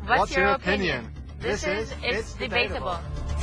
What's your opinion? This is It's Debatable.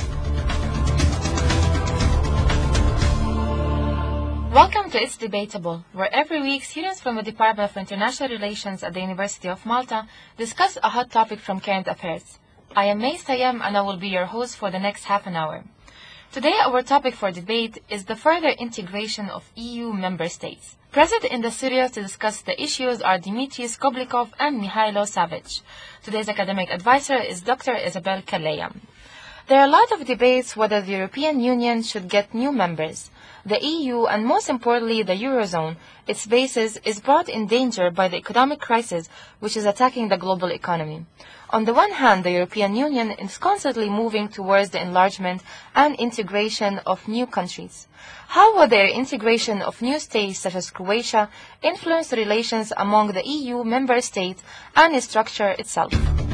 Welcome to It's Debatable, where every week students from the Department of International Relations at the University of Malta discuss a hot topic from current affairs. I am May Sayem and I will be your host for the next half an hour. Today our topic for debate is the further integration of EU member states. Present in the studio to discuss the issues are Dimitris Koblikov and Mihailo Savic. Today's academic advisor is Dr. Isabel Kaleya. There are a lot of debates whether the European Union should get new members. The EU, and most importantly the Eurozone, its basis, is brought in danger by the economic crisis which is attacking the global economy. On the one hand, the European Union is constantly moving towards the enlargement and integration of new countries. How will their integration of new states such as Croatia influence the relations among the EU member states and its structure itself?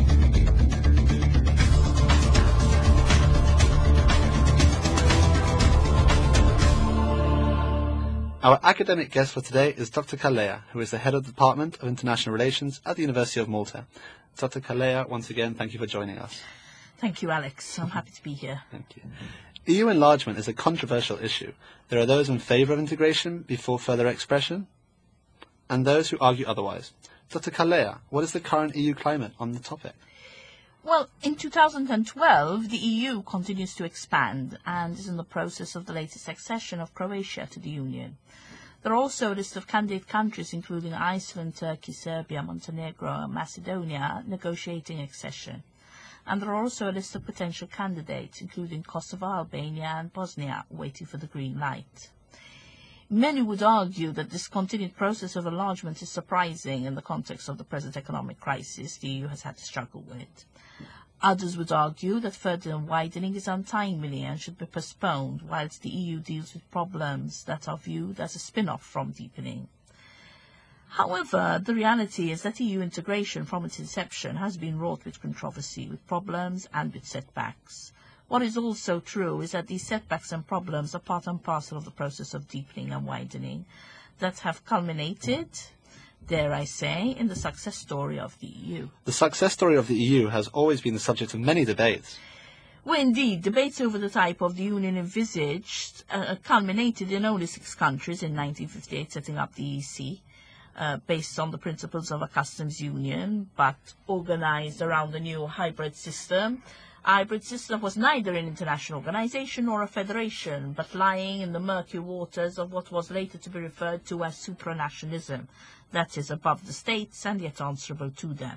Our academic guest for today is Dr. Kaleya, who is the head of the Department of International Relations at the University of Malta. Dr. Kaleya, once again, thank you for joining us. Thank you, Alex. I'm happy to be here. Thank you. EU enlargement is a controversial issue. There are those in favour of integration before further expression, and those who argue otherwise. Dr. Kaleya, what is the current EU climate on the topic? Well, in 2012, the EU continues to expand and is in the process of the latest accession of Croatia to the Union. There are also a list of candidate countries, including Iceland, Turkey, Serbia, Montenegro, and Macedonia, negotiating accession. And there are also a list of potential candidates, including Kosovo, Albania, and Bosnia, waiting for the green light. Many would argue that this continued process of enlargement is surprising in the context of the present economic crisis the EU has had to struggle with. Others would argue that further widening is untimely and should be postponed whilst the EU deals with problems that are viewed as a spin-off from deepening. However, the reality is that EU integration from its inception has been wrought with controversy, with problems and with setbacks. What is also true is that these setbacks and problems are part and parcel of the process of deepening and widening that have culminated, dare I say, in the success story of the EU. The success story of the EU has always been the subject of many debates. Well, indeed, debates over the type of the Union envisaged culminated in only 6 countries in 1958 setting up the EEC, based on the principles of a customs union, but organized around the new hybrid system. A hybrid system was neither an international organization nor a federation, but lying in the murky waters of what was later to be referred to as supranationalism, that is, above the states and yet answerable to them.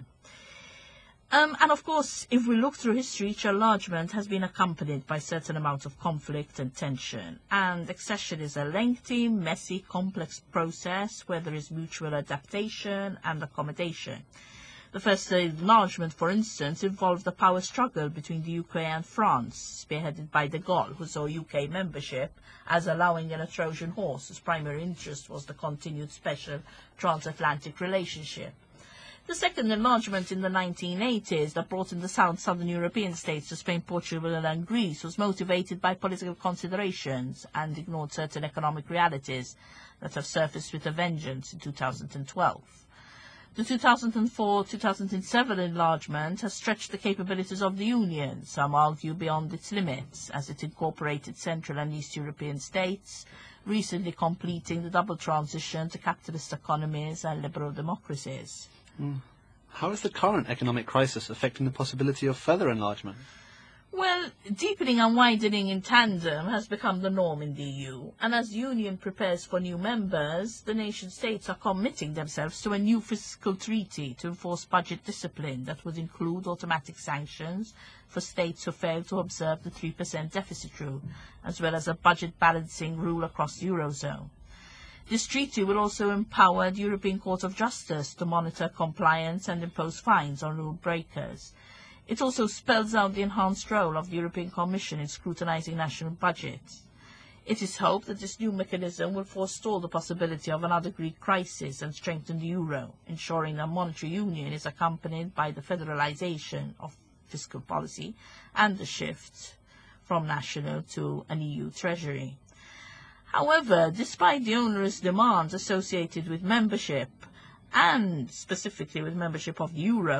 And of course, if we look through history, each enlargement has been accompanied by a certain amount of conflict and tension. And accession is a lengthy, messy, complex process where there is mutual adaptation and accommodation. The first enlargement, for instance, involved a power struggle between the UK and France, spearheaded by de Gaulle, who saw UK membership as allowing in a Trojan horse, whose primary interest was the continued special transatlantic relationship. The second enlargement in the 1980s that brought in the southern European states to Spain, Portugal and Greece was motivated by political considerations and ignored certain economic realities that have surfaced with a vengeance in 2012. The 2004-2007 enlargement has stretched the capabilities of the Union, some argue beyond its limits, as it incorporated Central and East European states, recently completing the double transition to capitalist economies and liberal democracies. How is the current economic crisis affecting the possibility of further enlargement? Well, deepening and widening in tandem has become the norm in the EU, and as the Union prepares for new members, the nation-states are committing themselves to a new fiscal treaty to enforce budget discipline that would include automatic sanctions for states who fail to observe the 3% deficit rule, as well as a budget balancing rule across the Eurozone. This treaty will also empower the European Court of Justice to monitor compliance and impose fines on rule breakers. It also spells out the enhanced role of the European Commission in scrutinizing national budgets. It is hoped that this new mechanism will forestall the possibility of another Greek crisis and strengthen the euro, ensuring that monetary union is accompanied by the federalization of fiscal policy and the shift from national to an EU treasury. However, despite the onerous demands associated with membership, and specifically with membership of the euro,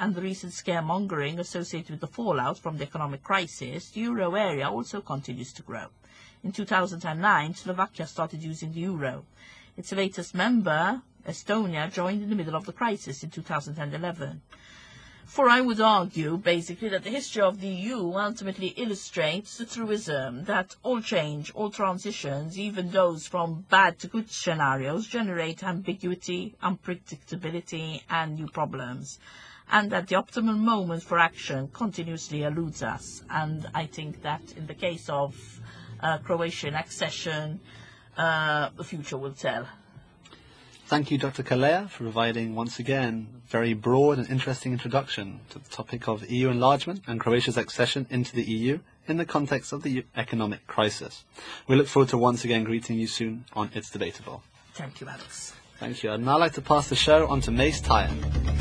and the recent scaremongering associated with the fallout from the economic crisis, the euro area also continues to grow. In 2009, Slovakia started using the euro. Its latest member, Estonia, joined in the middle of the crisis in 2011. For I would argue, basically, that the history of the EU ultimately illustrates the truism that all change, all transitions, even those from bad to good scenarios, generate ambiguity, unpredictability, and new problems, and that the optimal moment for action continuously eludes us. And I think that in the case of Croatian accession, the future will tell. Thank you, Dr. Kalea, for providing, once again, a very broad and interesting introduction to the topic of EU enlargement and Croatia's accession into the EU in the context of the economic crisis. We look forward to once again greeting you soon on It's Debatable. Thank you, Alex. Thank you. I'd now like to pass the show on to Mace Tyan.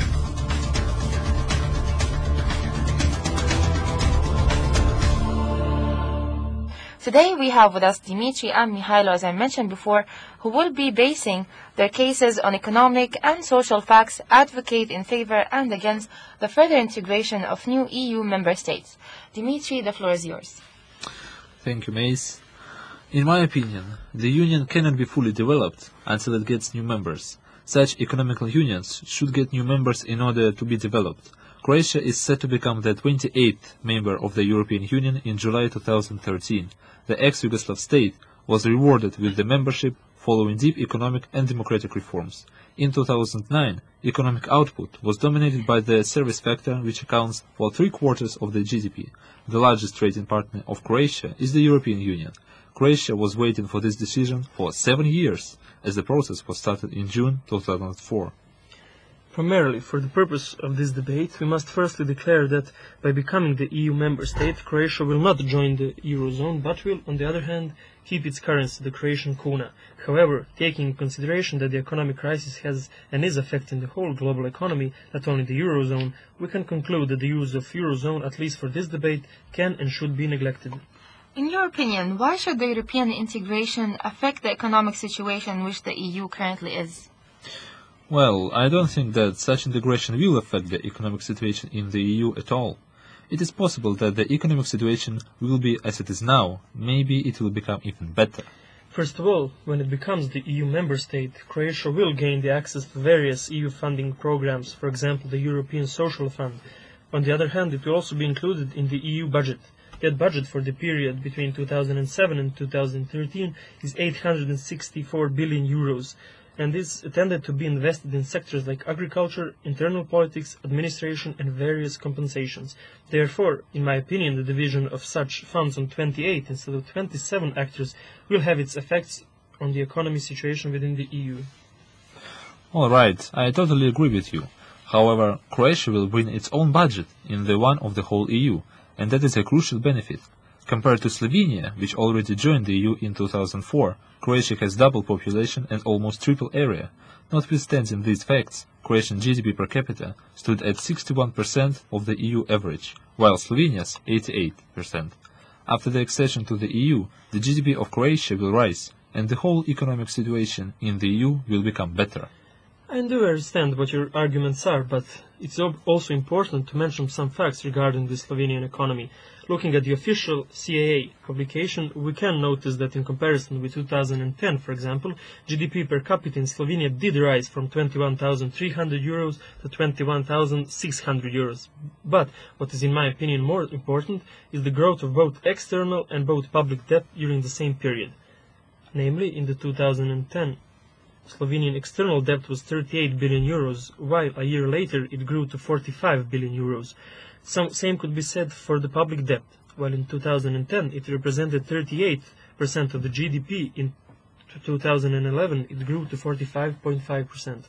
Today we have with us Dimitri and Mihailo, as I mentioned before, who will be basing their cases on economic and social facts, advocate in favor and against the further integration of new EU member states. Dimitri, the floor is yours. Thank you, Mace. In my opinion, the Union cannot be fully developed until it gets new members. Such economical unions should get new members in order to be developed. Croatia is set to become the 28th member of the European Union in July 2013. The ex-Yugoslav state was rewarded with the membership following deep economic and democratic reforms. In 2009, economic output was dominated by the service sector, which accounts for 3/4 of the GDP. The largest trading partner of Croatia is the European Union. Croatia was waiting for this decision for 7 years, as the process was started in June 2004. Primarily, for the purpose of this debate, we must firstly declare that by becoming the EU member state, Croatia will not join the Eurozone, but will, on the other hand, keep its currency, the Croatian kuna. However, taking into consideration that the economic crisis has and is affecting the whole global economy, not only the Eurozone, we can conclude that the use of Eurozone, at least for this debate, can and should be neglected. In your opinion, why should the European integration affect the economic situation in which the EU currently is? Well, I don't think that such integration will affect the economic situation in the EU at all. It is possible that the economic situation will be as it is now. Maybe it will become even better. First of all, when it becomes the EU member state, Croatia will gain the access to various EU funding programs, for example, the European Social Fund. On the other hand, it will also be included in the EU budget. That budget for the period between 2007 and 2013 is 864 billion euros. And is intended to be invested in sectors like agriculture, internal politics, administration, and various compensations. Therefore, in my opinion, the division of such funds on 28 instead of 27 actors will have its effects on the economy situation within the EU. All right, I totally agree with you. However, Croatia will bring its own budget in the one of the whole EU, and that is a crucial benefit. Compared to Slovenia, which already joined the EU in 2004, Croatia has double population and almost triple area. Notwithstanding these facts, Croatian GDP per capita stood at 61% of the EU average, while Slovenia's 88%. After the accession to the EU, the GDP of Croatia will rise, and the whole economic situation in the EU will become better. I do understand what your arguments are, but it's also important to mention some facts regarding the Slovenian economy. Looking at the official CAA publication, we can notice that in comparison with 2010, for example, GDP per capita in Slovenia did rise from 21,300 euros to 21,600 euros. But what is in my opinion more important is the growth of both external and both public debt during the same period. Namely, in the 2010, Slovenian external debt was 38 billion euros, while a year later it grew to 45 billion euros. Same could be said for the public debt, while in 2010 it represented 38% of the GDP, in 2011 it grew to 45.5%.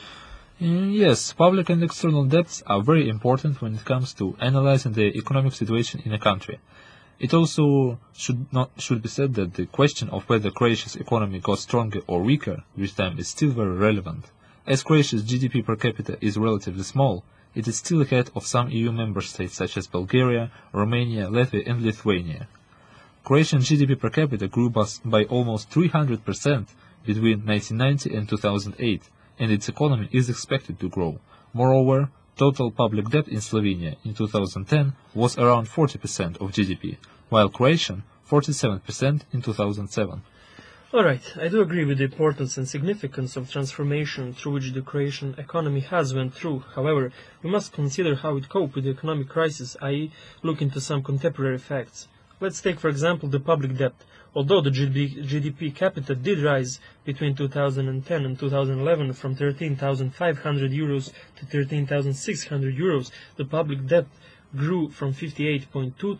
Yes, public and external debts are very important when it comes to analyzing the economic situation in a country. It also should be said that the question of whether Croatia's economy got stronger or weaker with time is still very relevant. As Croatia's GDP per capita is relatively small, it is still ahead of some EU member states such as Bulgaria, Romania, Latvia and Lithuania. Croatian GDP per capita grew by almost 300% between 1990 and 2008, and its economy is expected to grow. Moreover, total public debt in Slovenia in 2010 was around 40% of GDP, while Croatian 47% in 2007. Alright, I do agree with the importance and significance of transformation through which the Croatian economy has went through. However, we must consider how it coped with the economic crisis, i.e. look into some contemporary facts. Let's take for example the public debt. Although the GDP capita did rise between 2010 and 2011 from 13,500 euros to 13,600 euros, the public debt grew from 58.2 to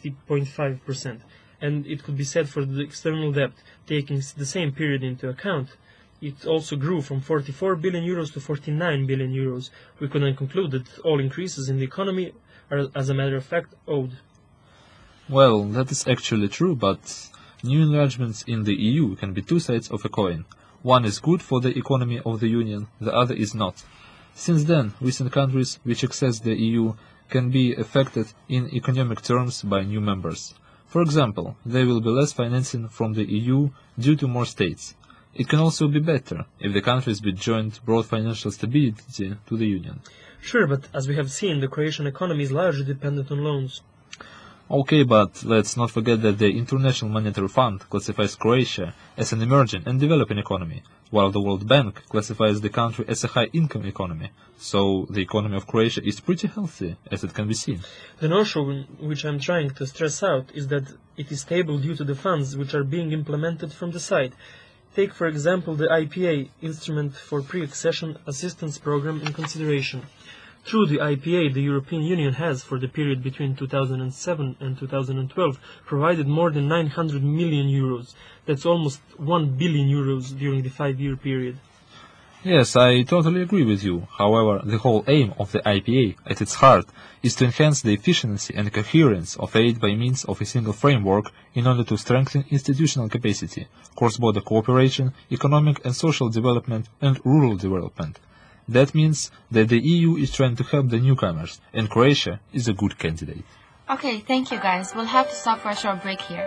60.5%. And it could be said for the external debt, taking the same period into account, it also grew from 44 billion euros to 49 billion euros. We could then conclude that all increases in the economy are, as a matter of fact, owed. Well, that is actually true, but new enlargements in the EU can be two sides of a coin. One is good for the economy of the Union, the other is not. Since then, recent countries which access the EU can be affected in economic terms by new members. For example, there will be less financing from the EU due to more states. It can also be better if the countries which joined brought financial stability to the Union. Sure, but as we have seen, the Croatian economy is largely dependent on loans. Okay, but let's not forget that the International Monetary Fund classifies Croatia as an emerging and developing economy, while the World Bank classifies the country as a high-income economy. So the economy of Croatia is pretty healthy, as it can be seen. The notion which I'm trying to stress out is that it is stable due to the funds which are being implemented from the side. Take, for example, the IPA, Instrument for Pre-Accession Assistance Program, in consideration. Through the IPA, the European Union has, for the period between 2007 and 2012, provided more than 900 million euros. That's almost 1 billion euros during the 5-year period. Yes, I totally agree with you. However, the whole aim of the IPA, at its heart, is to enhance the efficiency and coherence of aid by means of a single framework in order to strengthen institutional capacity, cross-border cooperation, economic and social development, and rural development. That means that the EU is trying to help the newcomers, and Croatia is a good candidate. Okay, thank you guys. We'll have to stop for a short break here.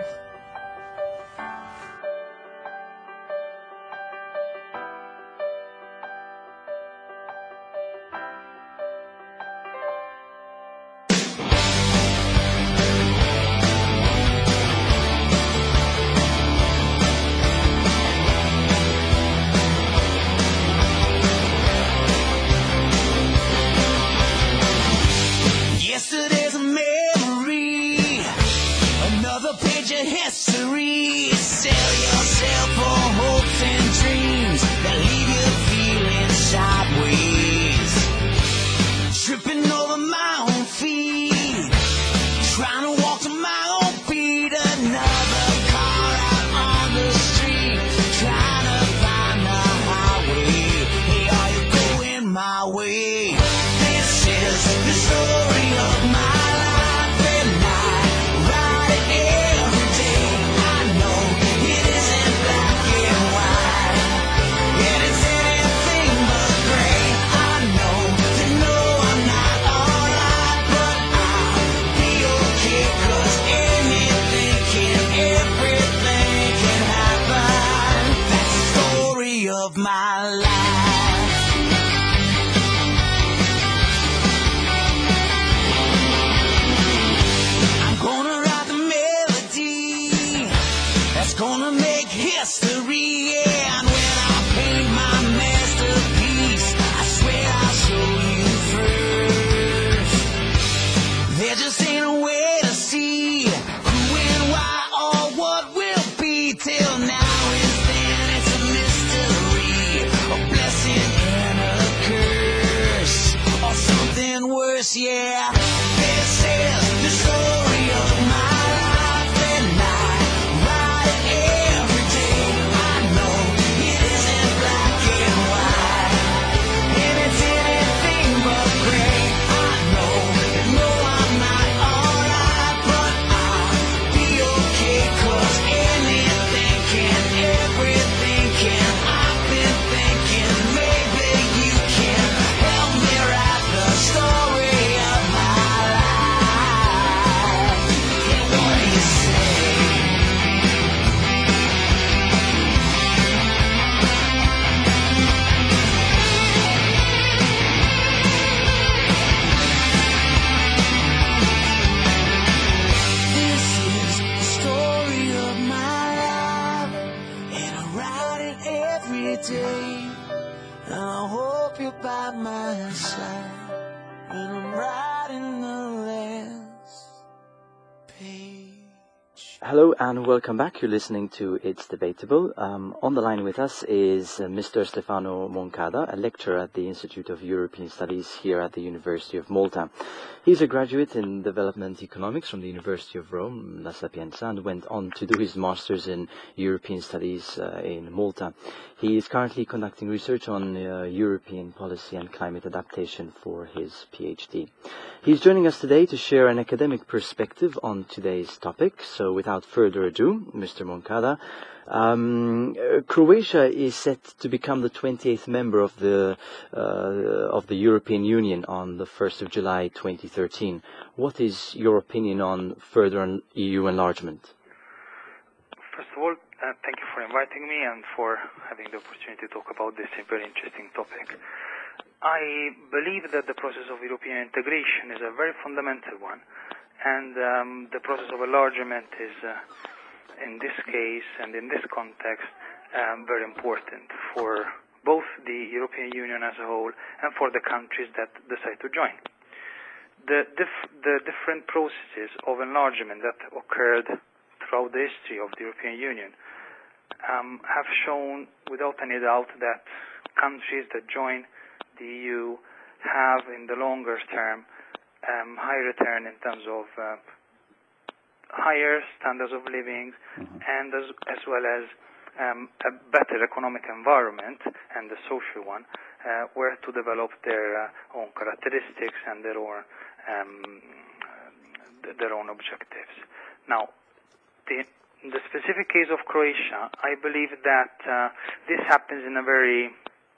Yesterday's a memory, another page of history. Sell yourself for hopes and dreams that leave you feeling sideways. Tripping over my own feet, trying to walk to my own beat. Another car out on the street, trying to find the highway. Hey, are you going my way? This is the story of my life, and I ride it every day. I know it isn't black and white, and it's anything but gray. I know that no, I'm not alright, but I'll be okay, 'cause anything can, everything can happen. That's the story of my life. I'm gonna write the melody that's gonna make history. Yeah, and when I paint my masterpiece, I swear I'll show you first. There just ain't a way to see who and why or what will be. Till now is then, it's a mystery, a blessing and a curse, or something worse. Yeah, this is the story of my life, and I ride it every day. I know it isn't black and white, and it's anything but gray. I know that no, I'm not alright, but I'll be okay, 'cause anything can, everything can. I've been thinking maybe you can help me write the story of my Hello and welcome back. You're listening to It's Debatable. On the line with us is Mr. Stefano Moncada, a lecturer at the Institute of European Studies here at the University of Malta. He's a graduate in development economics from the University of Rome, La Sapienza, and went on to do his master's in European Studies in Malta. He is currently conducting research on European policy and climate adaptation for his PhD. He's joining us today to share an academic perspective on today's topic. So without further ado, Mr. Moncada, Croatia is set to become the 28th member of the European Union on the 1st of July 2013. What is your opinion on further EU enlargement? First of all, thank you for inviting me and for having the opportunity to talk about this very interesting topic. I believe that the process of European integration is a very fundamental one, and the process of enlargement is, in this case and in this context, very important for both the European Union as a whole and for the countries that decide to join. The different processes of enlargement that occurred throughout the history of the European Union have shown without any doubt that countries that join the EU have in the longer term high return in terms of higher standards of living and as well as a better economic environment and the social one where to develop their own characteristics and their own objectives. Now, in the specific case of Croatia, I believe that this happens in a very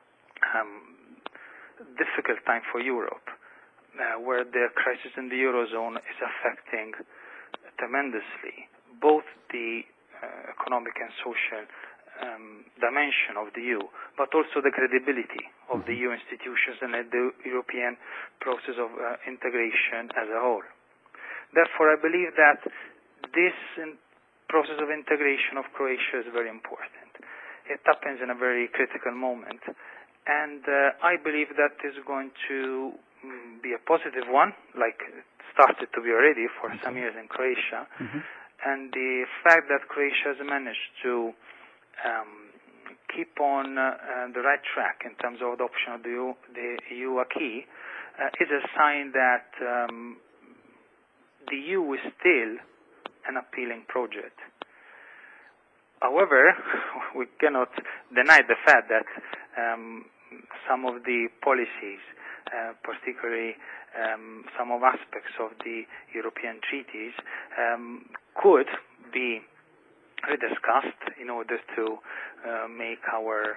difficult time for Europe, where the crisis in the Eurozone is affecting tremendously both the economic and social dimension of the EU, but also the credibility of the EU institutions and the European process of integration as a whole. Therefore, I believe that this process of integration of Croatia is very important. It happens in a very critical moment, and I believe that is going to be a positive one, like it started to be already for some years in Croatia. And the fact that Croatia has managed to keep on the right track in terms of adoption of the EU acquis is a sign that the EU is still an appealing project. However, we cannot deny the fact that some of the policies, particularly some of aspects of the European treaties, could be rediscussed in order to make our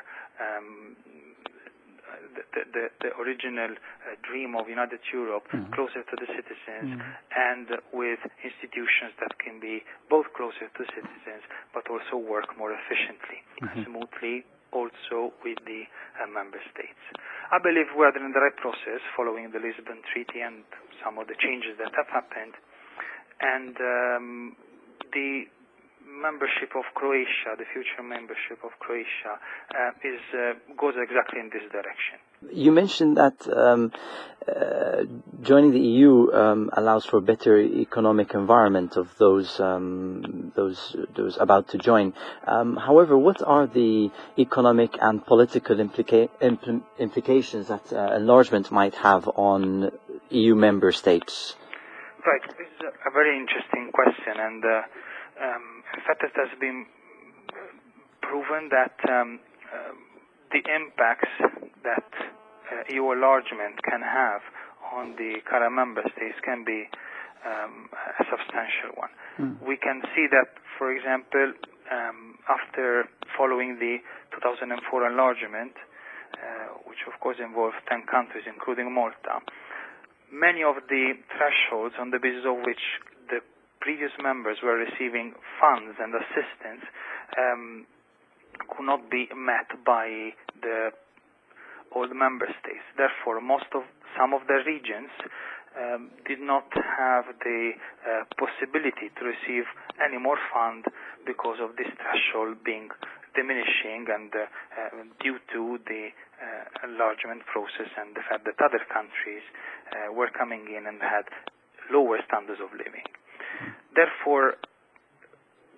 the original dream of United Europe closer to the citizens and with institutions that can be both closer to citizens but also work more efficiently, smoothly, also with the member states. I believe we are in the right process following the Lisbon Treaty and some of the changes that have happened, and the membership of Croatia, the future membership of Croatia, goes exactly in this direction. You mentioned that joining the EU allows for a better economic environment of those about to join. However, what are the economic and political implications that enlargement might have on EU member states? Right, this is a very interesting question, and in fact it has been proven that the impacts that EU enlargement can have on the current member states can be a substantial one. We can see that, for example, after following the 2004 enlargement, which of course involved 10 countries including Malta, many of the thresholds on the basis of which the previous members were receiving funds and assistance could not be met by all the member states. Therefore, some of the regions did not have the possibility to receive any more funds because of this threshold being diminishing and due to the enlargement process and the fact that other countries were coming in and had lower standards of living. Therefore,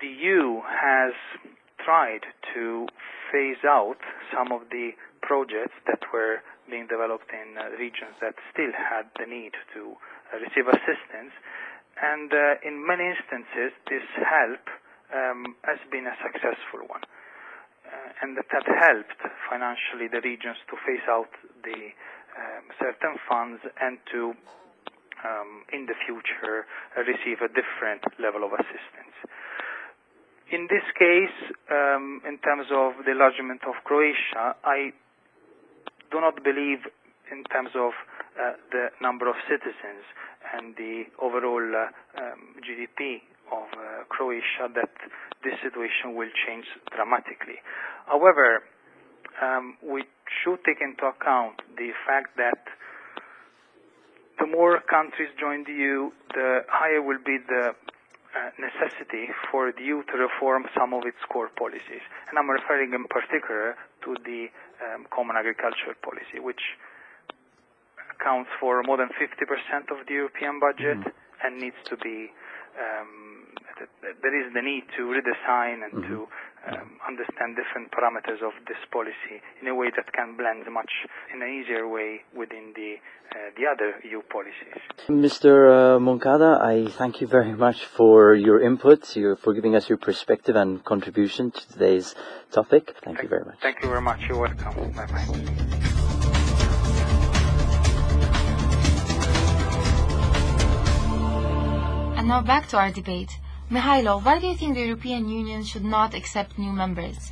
the EU has tried to phase out some of the projects that were being developed in regions that still had the need to receive assistance, and in many instances this help has been a successful one, and that helped financially the regions to phase out the certain funds and to in the future receive a different level of assistance. In this case, in terms of the enlargement of Croatia, I do not believe in terms of the number of citizens and the overall GDP of Croatia that this situation will change dramatically. However, we should take into account the fact that the more countries join the EU, the higher will be the necessity for the EU to reform some of its core policies. And I'm referring in particular to the Common Agricultural Policy, which accounts for more than 50% of the European budget and needs to be, there is the need to redesign and to understand different parameters of this policy in a way that can blend much in an easier way within the other EU policies. Mr. Moncada, I thank you very much for your input, for giving us your perspective and contribution to today's topic. Thank you very much. Thank you very much. You're welcome. Bye-bye. And now back to our debate. Mihailo, why do you think the European Union should not accept new members?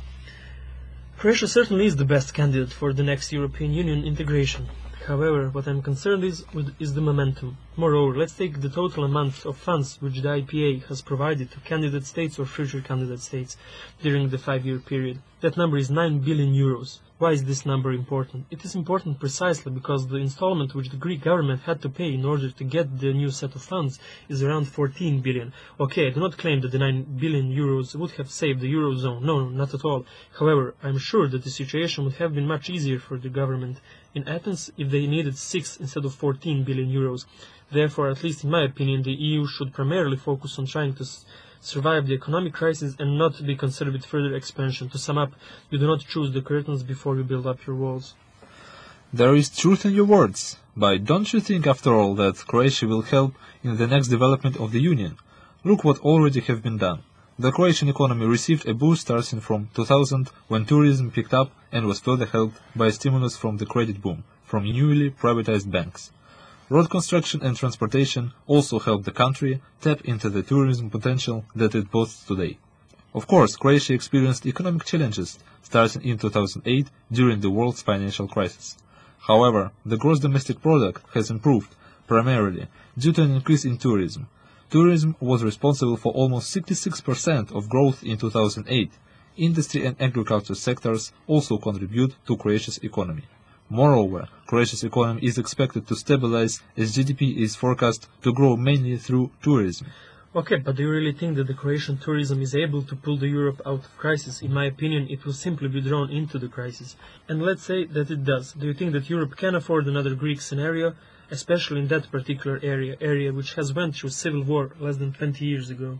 Croatia certainly is the best candidate for the next European Union integration. However, what I'm concerned is the momentum. Moreover, let's take the total amount of funds which the IPA has provided to candidate states or future candidate states during the 5-year period. That number is 9 billion euros. Why is this number important? It is important precisely because the installment which the Greek government had to pay in order to get the new set of funds is around 14 billion. Okay, I do not claim that the 9 billion euros would have saved the Eurozone. No, not at all. However, I'm sure that the situation would have been much easier for the government in Athens if they needed 6 instead of 14 billion euros. Therefore, at least in my opinion, the EU should primarily focus on trying to survive the economic crisis and not be concerned with further expansion. To sum up, you do not choose the curtains before you build up your walls. There is truth in your words, but don't you think after all that Croatia will help in the next development of the Union? Look what already have been done. The Croatian economy received a boost starting from 2000 when tourism picked up and was further helped by a stimulus from the credit boom from newly privatized banks. Road construction and transportation also helped the country tap into the tourism potential that it boasts today. Of course, Croatia experienced economic challenges starting in 2008 during the world's financial crisis. However, the gross domestic product has improved, primarily due to an increase in tourism. Tourism was responsible for almost 66% of growth in 2008. Industry and agriculture sectors also contribute to Croatia's economy. Moreover, Croatia's economy is expected to stabilize as GDP is forecast to grow mainly through tourism. Okay, but do you really think that the Croatian tourism is able to pull the Europe out of crisis? In my opinion, it will simply be drawn into the crisis. And let's say that it does. Do you think that Europe can afford another Greek scenario, especially in that particular area which has went through civil war less than 20 years ago?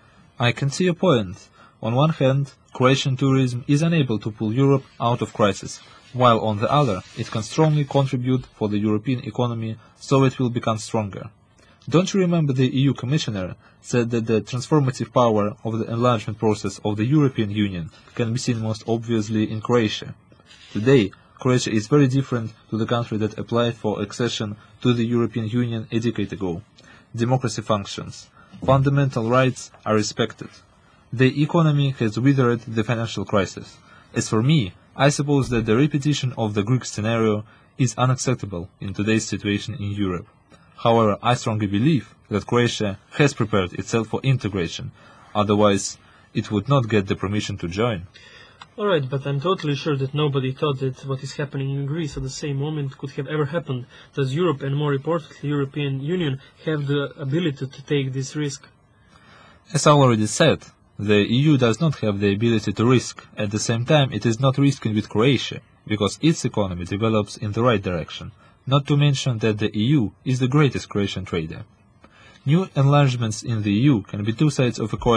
I can see a point. On one hand, Croatian tourism is unable to pull Europe out of crisis, while on the other, it can strongly contribute for the European economy so it will become stronger. Don't you remember the EU Commissioner said that the transformative power of the enlargement process of the European Union can be seen most obviously in Croatia? Today, Croatia is very different to the country that applied for accession to the European Union a decade ago. Democracy functions. Fundamental rights are respected. The economy has withered the financial crisis. As for me, I suppose that the repetition of the Greek scenario is unacceptable in today's situation in Europe. However, I strongly believe that Croatia has prepared itself for integration, otherwise it would not get the permission to join. Alright, but I'm totally sure that nobody thought that what is happening in Greece at the same moment could have ever happened. Does Europe, and more importantly the European Union, have the ability to take this risk? As I already said, the EU does not have the ability to risk. At the same time, it is not risking with Croatia, because its economy develops in the right direction, not to mention that the EU is the greatest Croatian trader. New enlargements in the EU can be two sides of a coin,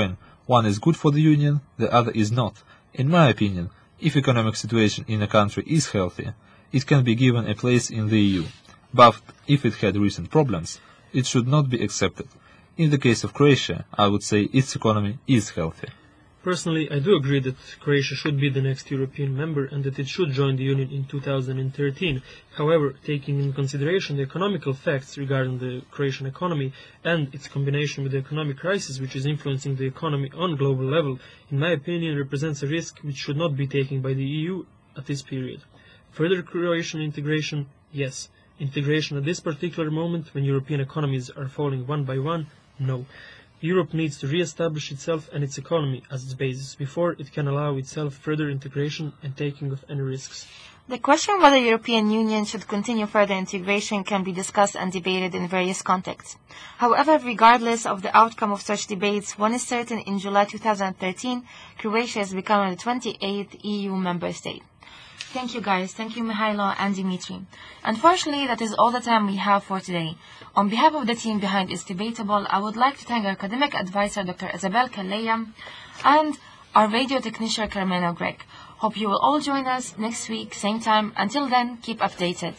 One is good for the Union, the other is not. In my opinion, if economic situation in a country is healthy, it can be given a place in the EU. But if it had recent problems, it should not be accepted. In the case of Croatia, I would say its economy is healthy. Personally, I do agree that Croatia should be the next European member and that it should join the Union in 2013. However, taking into consideration the economical facts regarding the Croatian economy and its combination with the economic crisis which is influencing the economy on global level, in my opinion, represents a risk which should not be taken by the EU at this period. Further Croatian integration, yes. Integration at this particular moment, when European economies are falling one by one, no. Europe needs to re-establish itself and its economy as its basis before it can allow itself further integration and taking of any risks. The question whether the European Union should continue further integration can be discussed and debated in various contexts. However, regardless of the outcome of such debates, one is certain: in July 2013, Croatia is becoming the 28th EU member state. Thank you guys. Thank you Mihailo and Dimitri. Unfortunately, that is all the time we have for today. On behalf of the team behind It's Debatable, I would like to thank our academic advisor Dr. Isabel Calleja and our radio technician Carmelo Greg. Hope you will all join us next week, same time. Until then, keep updated.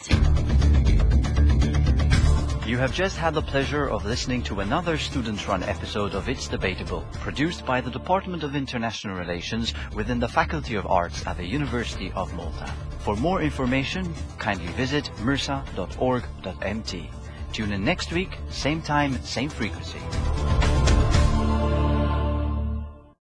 You have just had the pleasure of listening to another student-run episode of It's Debatable, produced by the Department of International Relations within the Faculty of Arts at the University of Malta. For more information, kindly visit mirsa.org.mt. Tune in next week, same time, same frequency.